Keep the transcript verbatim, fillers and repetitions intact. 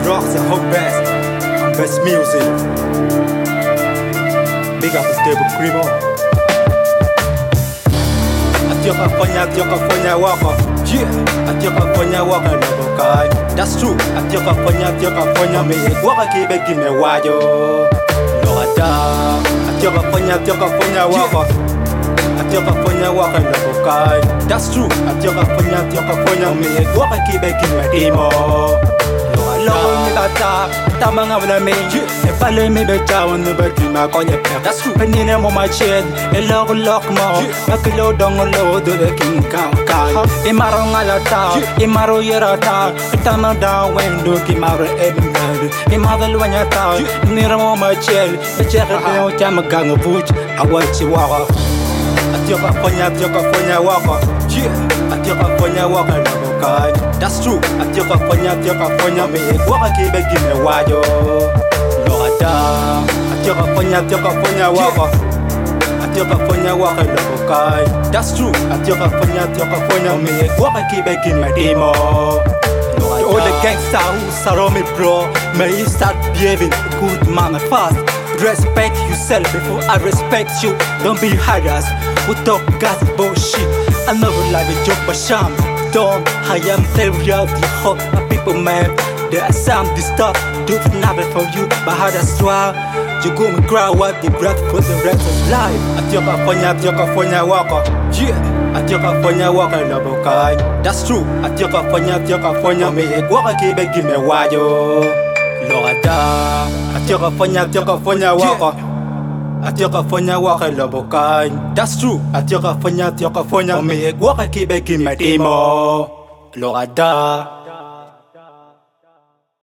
rocks and hope best, and best music. Big up to Stable Crimo. Atioka fonya, atioka fonya waka. Yeah, atioka fonya waka labo kai. That's true. Atioka fonya, atioka fonya me waka kibe kime wajo. Lorada. Atioka fonya, atioka fonya waka. Atioka fonya waka labo kai. That's true. Atioka fonya, atioka fonya me waka kibe kime dimo. Lord, me bata, tamanga wala me. E pale me beta on the back ma konye pe. That's true. Penine mo my chin, e log lock mo. Akilo dong lo do the king kan kan. E maro ngala ta, e maro yera ta. Tama da wendo ki maro e bimad. E mother luanya ta, nira mo my chin. E cheka pe o chama gang buch. I watch you walk. Atioka fonya, atioka fonya waka. Yeah, atioka fonya waka labo kai. That's true. Atioka fonya, atioka fonya me waka kibe kime wajo. Lorada. Atioka fonya, atioka fonya waka. Atioka fonya waka labo kai. That's true. Atioka fonya, atioka fonya me waka kibe kime dimo. To all the gangsta who surround me, bro, may you start behaving good man fast. Respect yourself before I respect you. Don't be harassed. We talk gas bullshit. I never like a joke, but sham. Don't I am telling you the whole my people, man. There are some this stuff do nothing for you, but how that's why you go and cry what you brought for the rest of life. Atioka fonya, atioka fonya waka. Yeah, atioka fonya waka labo kai. That's true. Atioka fonya, atioka fonya me waka kibe kime wajo. Lorada. Atioka fonya, atioka fonya waka. Atioka fonya waka labo kai. That's true. Atioka fonya, atioka fonya me waka kibe kime dimo. Lorada.